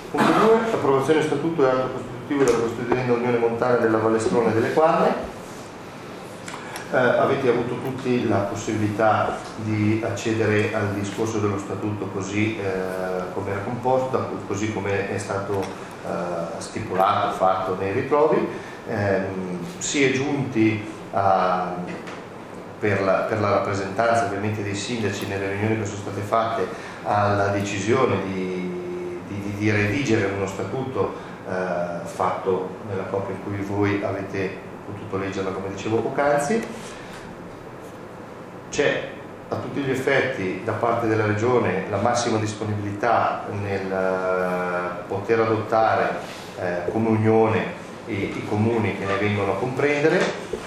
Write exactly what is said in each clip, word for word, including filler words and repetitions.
Punto due. Approvazione statuto e atto costitutivo della Costituenda Unione Montana della Vallestrone e delle Quadre. Eh, avete avuto tutti la possibilità di accedere al discorso dello statuto così eh, come era composto, così come è stato eh, stipulato, fatto nei ritrovi. Eh, si è giunti a, per, la, per la rappresentanza ovviamente dei sindaci nelle riunioni che sono state fatte, alla decisione di, di, di redigere uno statuto eh, fatto nella copia in cui voi avete potuto leggerla, come dicevo poc'anzi. C'è a tutti gli effetti da parte della Regione la massima disponibilità nel poter adottare eh, come Unione i, i comuni che ne vengono a comprendere.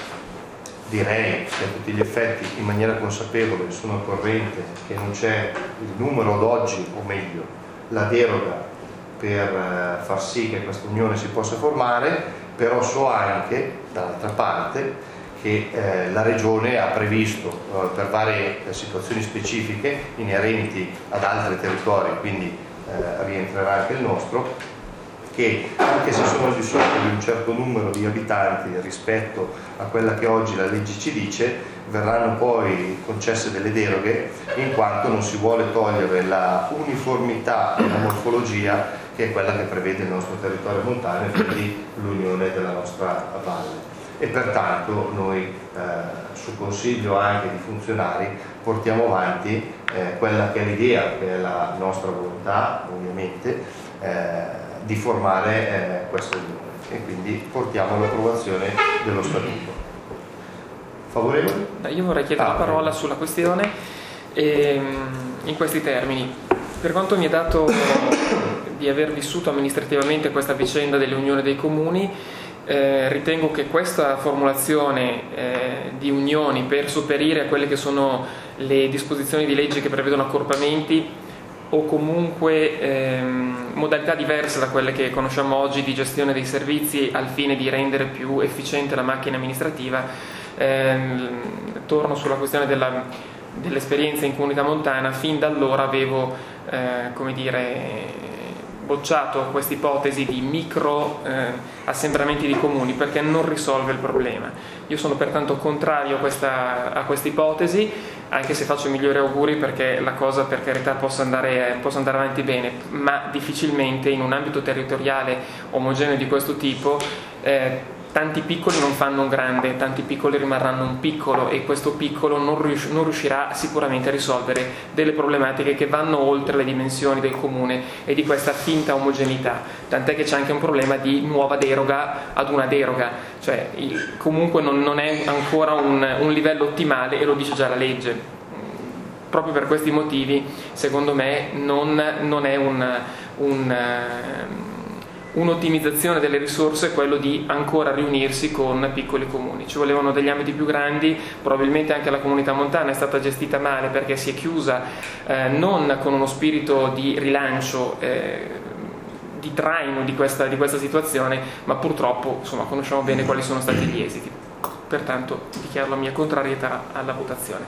Direi che a tutti gli effetti in maniera consapevole sono al corrente che non c'è il numero ad oggi, o meglio la deroga per far sì che questa Unione si possa formare. Però so anche, dall'altra parte, che eh, la Regione ha previsto eh, per varie eh, situazioni specifiche inerenti ad altri territori, quindi eh, rientrerà anche il nostro, che anche se sono al di sotto di un certo numero di abitanti rispetto a quella che oggi la legge ci dice, verranno poi concesse delle deroghe, in quanto non si vuole togliere la uniformità e la morfologia che è quella che prevede il nostro territorio montano e quindi l'unione della nostra valle. E pertanto noi, eh, su consiglio anche di funzionari, portiamo avanti eh, quella che è l'idea, che è la nostra volontà ovviamente, eh, di formare eh, questa unione, e quindi portiamo all'approvazione dello statuto. Favorevoli? Io vorrei chiedere ah, la parola bene. sulla questione ehm, in questi termini. Per quanto mi è dato di aver vissuto amministrativamente questa vicenda dell'unione dei comuni, eh, ritengo che questa formulazione eh, di unioni per sopperire a quelle che sono le disposizioni di legge che prevedono accorpamenti o comunque ehm, modalità diverse da quelle che conosciamo oggi di gestione dei servizi al fine di rendere più efficiente la macchina amministrativa, ehm, torno sulla questione della, dell'esperienza in comunità montana. Fin da allora avevo eh, come dire bocciato questa ipotesi di micro eh, assembramenti di comuni, perché non risolve il problema. Io sono pertanto contrario a questa, a questa ipotesi, anche se faccio i migliori auguri perché la cosa, per carità, possa andare, possa andare avanti bene, ma difficilmente in un ambito territoriale omogeneo di questo tipo eh, tanti piccoli non fanno un grande, tanti piccoli rimarranno un piccolo, e questo piccolo non, rius- non riuscirà sicuramente a risolvere delle problematiche che vanno oltre le dimensioni del comune e di questa finta omogeneità, tant'è che c'è anche un problema di nuova deroga ad una deroga, cioè il, comunque non, non è ancora un, un livello ottimale, e lo dice già la legge. Proprio per questi motivi secondo me non, non è un, un un'ottimizzazione delle risorse quello di ancora riunirsi con piccoli comuni. Ci volevano degli ambiti più grandi, probabilmente anche la comunità montana è stata gestita male perché si è chiusa eh, non con uno spirito di rilancio, eh, di traino di questa, di questa situazione, ma purtroppo insomma conosciamo bene quali sono stati gli esiti. Pertanto dichiaro la mia contrarietà alla votazione.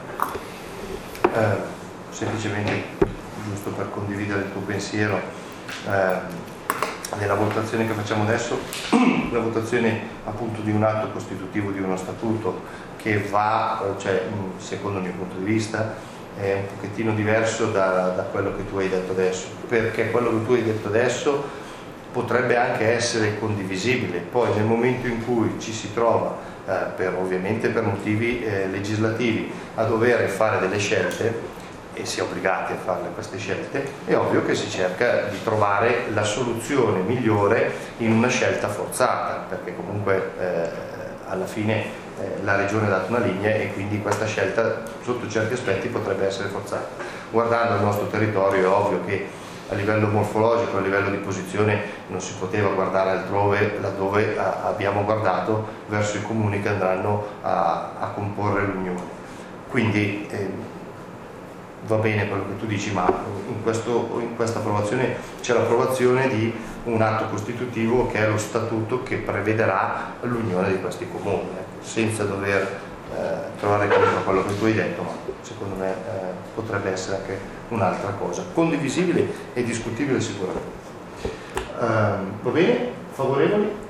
Eh, semplicemente, giusto per condividere il tuo pensiero, eh, nella votazione che facciamo adesso, la votazione appunto di un atto costitutivo di uno statuto che va, cioè, secondo il mio punto di vista, è un pochettino diverso da, da quello che tu hai detto adesso, perché quello che tu hai detto adesso potrebbe anche essere condivisibile, poi nel momento in cui ci si trova, eh, per, ovviamente per motivi eh, legislativi, a dover fare delle scelte, e si è obbligati a fare queste scelte, è ovvio che si cerca di trovare la soluzione migliore in una scelta forzata, perché comunque eh, alla fine eh, la Regione ha dato una linea e quindi questa scelta sotto certi aspetti potrebbe essere forzata. Guardando il nostro territorio è ovvio che a livello morfologico, a livello di posizione non si poteva guardare altrove, laddove a, abbiamo guardato verso i comuni che andranno a, a comporre l'Unione. Quindi eh, va bene quello che tu dici, ma in, questo, in questa approvazione c'è l'approvazione di un atto costitutivo che è lo statuto che prevederà l'unione di questi comuni, eh, senza dover eh, trovare contro quello che tu hai detto, ma secondo me eh, potrebbe essere anche un'altra cosa, condivisibile e discutibile sicuramente. va bene? Favorevoli?